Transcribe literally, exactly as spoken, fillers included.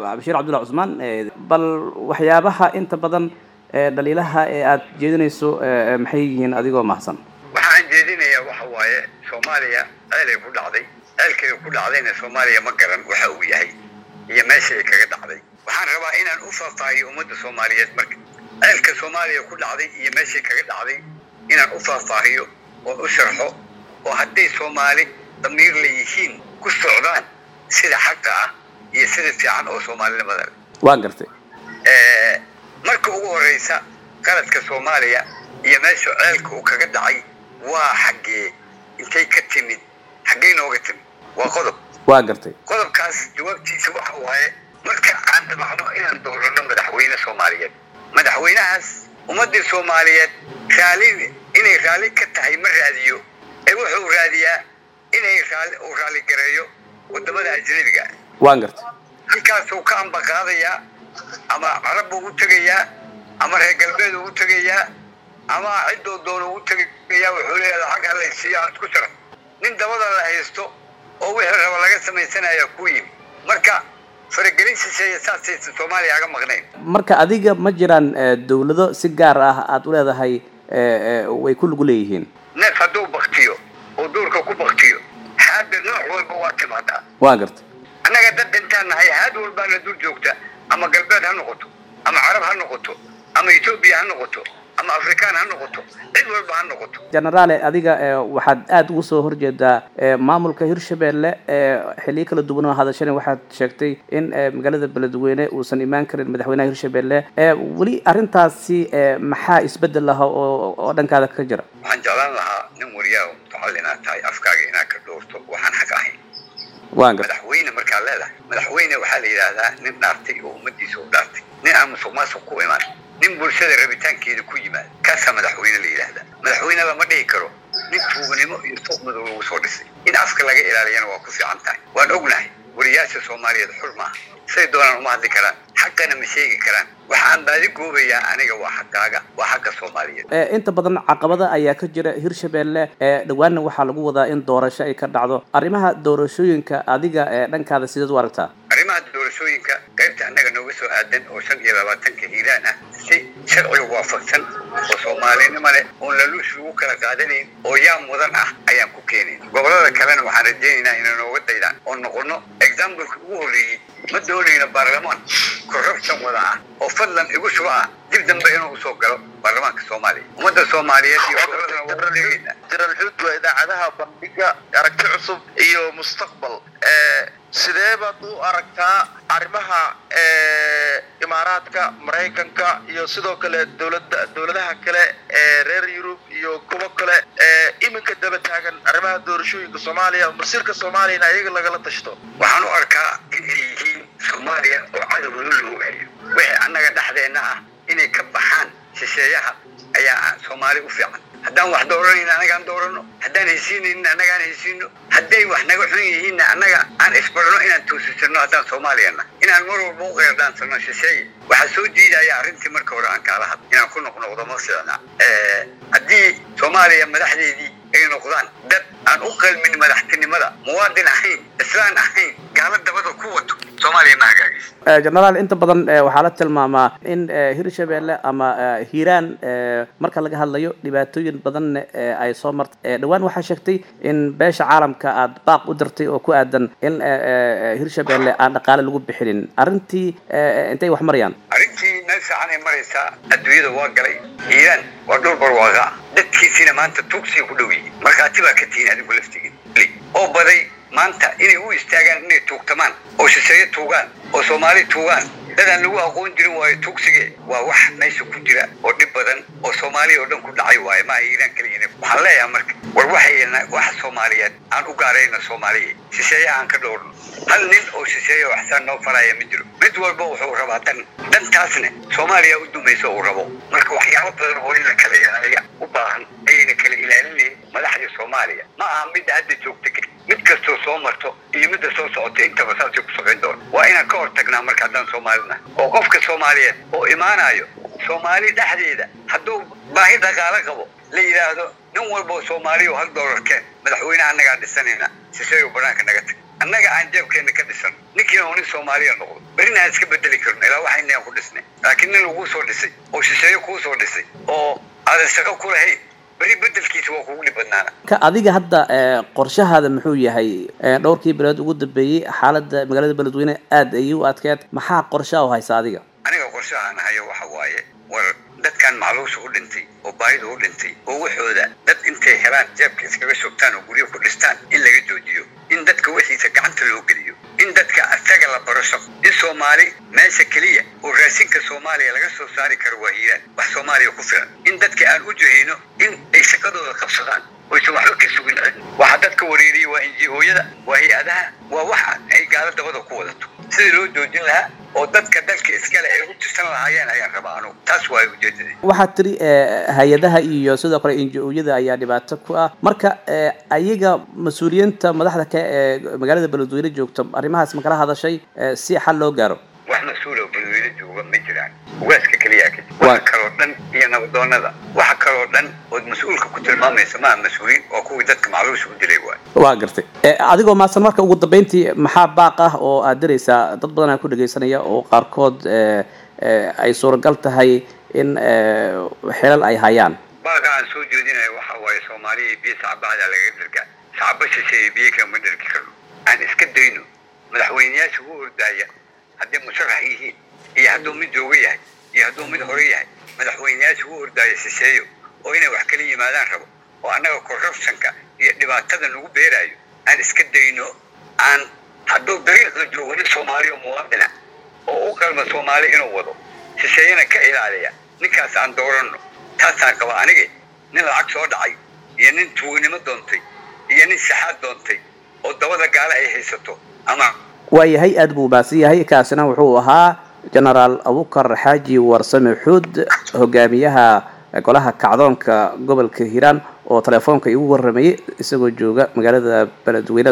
Bashiir Cabdullaahi Cusmaan bal waxyaabaha inta badan dhaliilaha ee aad jeedinayso maxay yihiin adigoo mahsan waxaan jeedinayaa waxa waaye Soomaaliya ay ku dhacday halkay ku dhacdayna Soomaaliya ma garan waxa uu yahay iyo meesha ay kaga dhacday waxaan rabaa inaan u faahfaahiyo ummadda Soomaaliyeed marka halka Soomaaliya ku dhacday iyo meesha ay kaga dhacday inaan u faahfaahiyo oo u sharxo oo haddii Soomaali damiir leeyihiin ku socdaan sida xaqa ah iyo sida fiican oo Soomaalinimada waan gartay ee marka ugu horeysa qaladka Soomaaliya iyo meesha ceelka uu kaga dhacay waa xaqee intay ka timid xaqee nooga timid waa qodob waa gartay qodobkaas jawaabtiisa waxa waaye marka aan dabacno inaan doorano madaxweyne Soomaaliyeed madaxweynahaas ummadda Soomaaliyeed raali inay raali ka tahay ma raadiyo ee wuxuu raadiyaa inay raali oo raali gareeyo wadamada ajnabiga waan gartay halkaas uu ka ambaqaadaya ama carab ugu tagayaa ama reer galbeed ugu tagayaa ama cidoo doon ugu tagayaa wuxuu leeyahay xaq alla siiyaa isku sharaf nin dabada la haysto oo wixii raba laga sameysanayo ku yimi marka faragelin siyaasadeed Soomaaliya aga maqneen marka adiga ma jiraan dawlado si gaar ah aad u leedahay way ku lug leeyihiin neef haduu baqtiyo oo duurka ku baqtiyo hadda nooc walba waa timaada waa gartay anaga dad intaan nahay had walba la dul joogta ama galbeed ha noqoto ama carab ha noqoto ama Ethiopia ha noqoto ama Afrikaan ha noqoto cid walba ha noqoto Generaal adiga waxaad aad ugu soo horjeedaa maamulka Hirshabeelle xilli kala duwan oo hadashana waxaad sheegtay in magaalada Beledweyne uusan imaan karin madaxweynaha Hirshabeelle wali arintaasi maxaa isbedel lahaa oo dhankaada ka jira waxaan jeclaan lahaa nin wariyaa oo mutacalliina tahay afkaaga inaad ka doorto waxaan xaq ahayn waan gartay madaxweyne marka leedahay madaxweyne waxa la yiraahdaa nin dhaartay oo ummadiisa u dhaartay nin aan musuqmaasuq ku imaan nin bulshada rabitaankeeda ku yimaad kaasa madaxweyne la yiraahdaa madaxweyne lama dhihi karo nin tuugnimo iyo suuqmadu lagu soo dhisay in afka laga ilaaliyana waa ku fiican tahay waan ognahay wariyaasha Soomaaliyeed xurma say doonaan uma hadli karaan xaqana ma sheegi karaan waxaan baadi goobayaa aniga waa xaqaaga waa xaqa Soomaaliyeed ee inta badan caqabada ayaa ka jira Hirshabeelle ee dhawaanna waxa lagu wadaa in doorasho ay ka dhacdo arrimaha doorashooyinka adiga ee dhankaada sidoo u aragtaa arrimaha doorashooyinka qaybta anaga nooga soo aadan oo shan iyo labaatan ka hiiraan ah si sharci waafaqsan oo Soomaalinimo leh oo la luus ugu kala qaadanayn oo yaa mudan ah ayaan ku keenay gobolada kalena waxaan rajaynaynaa inaan nooga daydaan oo noqono example ugu horeeyay ma doonayna baarlamaan corruption wada ah oo fadlan igu shuba dib dambe inuu soo galo baarlamaanka Soomaaliya ummadda Soomaaliyeed iyo gobolada jiral xuud waa idaacadaha bandhiga aragti cusub iyo mustaqbal ee sidee baad u aragtaa arrimaha ee Imaaraadka Mareykanka iyo sidoo kale dawladda dawladaha kale ee reer Yurub iyo kuwa kale ee iminka daba taagan arrimaha doorashooyinka Soomaaliya masiirka Soomaaliya ayaga laga la tashto waxaan u arkaa in ay yihiin Soomaaliya oo cadow lagu hayo wixii anaga dhaxdeena ah inay ka baxaan shisheeyaha ayaa Soomaali u fiican haddaan wax dooranayna anaga aan doorano haddaan heshiinayna anaga aan heshiino hadday wax naga xun yihiin anaga aan isbarno inaan toosisano haddaan Soomaaliyana inaan mar walba u qeerdaansano shisheeye waxa soo diidaya arrintii marka hore aan kala hadlo inaan ku noqnoqdo ma fiicna ee haddii Soomaaliya madaxdeedii ay noqdaan dad aan u qalmin madaxtinimada muwaadin ahayn islaan ahayn gaala dabada ku wato Soomaaliya ma hagaagis Generaal inta badan waxa la tilmaamaa in Hirshabeelle ama Hiiraan marka laga hadlayo dhibaatooyin badan ay soo martay dhawaan waxa sheegtay in beesha caalamka aad baaq u dirtay oo ku aadan in Hirshabeelle aan dhaqaale lagu bixinin arintii intay wax marayaan arintii meesha aan maraysa adduunyada waa galay Hiiraan waa dhul barwaaqa dadkiisina maanta tuugsi ku dhawiyay markaati baa ka tiin adigu laftigin oo baday maanta inay u istaagaan inay tuugtamaan oo shisheeye tuugaan oo Soomaali tuugaan dadaan lagu aqoon jirin waayo tuugsiga waa wax meesha ku jira oo dhib badan oo Soomaali oo dhan ku dhacay waayo ma Hiiraan kaliya waxaan leeyahay marka war waxayna wax Soomaaliyeed aan u gaarayna Soomaaliyeed shisheeye aan ka dhowrno hal nin oo shisheeye wax san noo faraya ma jiro mid walba wuxuu rabaa tan dantaasna Soomaaliya u dumayso oo rabo marka waxyaabo badan oo in la kala ilaaliyo u baahan ayna kala ilaalinayeen madaxda Soomaaliya ma aha mid hadda joogta mid kastoo soo marto iyo mid soo socota inta basaas ku socon doon waa inaan ka hortagnaa marka hadaan Soomaalina oo qofka Soomaaliyeed oo imaanayo Soomaali dhaxdeeda hadduu baahi dhaqaale qabo la yiraahdo nin walba Soomaali oo hal dollar keen madaxweynaha anaga dhisanayna si shay u banaanka naga tag annaga aan jeebkeena ka dhisan ninkiina uu nin soomaaliya noqdo berina aan iska bedeli karno ilaa waxayna ku dhisnay laakiin nin lagu soo dhisay oo shisheeye kuu soo dhisay oo aadan shaqo ku lahayn beri bedelkiisa waa kugu dhib badnaana ka adiga hadda qorshahaada muxuu yahay dhowrkii bilood ugu dambeeyey xaaladda magaalada beledweyne aad ayay u adkeed maxaa qorshaha u haysa adiga aniga qorshahaan hayo waxa waaye war dadkan macluusha u dhintay oo baahida u dhintay oo waxooda dad intay helaan jeebka iskaga shogtaan oo guryo ku dhistaan in laga joojiyo in dadka wixiisa gacanta loo geliyo in dadka asaga la baro shaqo in soomaali meesha keliya oo raashinka soomaaliya laga soo saari karo waa hiiraan wax soomaaliya ku filan in dadka aan u jahayno in ay shaqadooda qabsadaan oysan waxba ka sugin waxa dadka wareeriya waa n g o-yada waa hay-adaha waa waxa ay gaalo dabada ku wadato sidii loo joojin lahaa oo dadka dalka iskale ay u tirsan lahaayeen ayaan rabaa anugu taas waa ujeedadii waxaad tiri hay-adaha iyo sidoo kale n g o-yada ayaa dhibaato ku ah marka ayaga mas-uuliyiinta madaxda ka ee magaalada beledweyne joogta arrimahaas ma kala hadashay si xal loo gaaro wax mas-uul oo beledweyne jooga ma jiraan ugaaska keliya ka waxa kaloo dhan iyo nabadoonada waxa kaloo dhan ood mas-uulka ku tilmaamaysa maaha mas-uuliin oo kuwii dadka macluusha u dilay waay waa gartay adigoo maasan marka ugu dambeyntii maxaa baaq ah oo aad diraysaa dad badan aa ku dhegaysanaya oo qaarkood ay suuragal tahay in xilal ay hayaan baaqa aan soo jeedinayo waxa waaye soomaaliya biyo sacbahada laga dhergaa sacba shisheeye biyo kama dhergi karno aan iska dayno madaxweyneyaasha ugu ordaaya hadday musharax yihiin iyo hadduu mid jooga yahay iyo hadduu mid hore yahay madaxweyneyaasha ugu ordaaya shisheeyo oo inay wax kala yimaadaan rabo oo annaga corruptionka iyo dhibaatada nagu beeraayo aan iska dayno aan hadduu dariiqda joogo nin soomaaliya muwaadina oo u qalma soomaali inuu wado shisheeyana ka ilaaliya ninkaas aan dooranno taasaan qaba anige nin lacag soo dhacay iyo nin tuugnimo doontay iyo nin saxaad doontay oo dabada gaale ay haysato ama waayahay aad buu baasi yahay kaasina wuxuu ahaa genaraal abukar xaaji warsame xuud hogaamiyaha golaha kacdoonka gobolka hiiraan oo telefoonka igu waramayay isagoo jooga magaalada beledweyne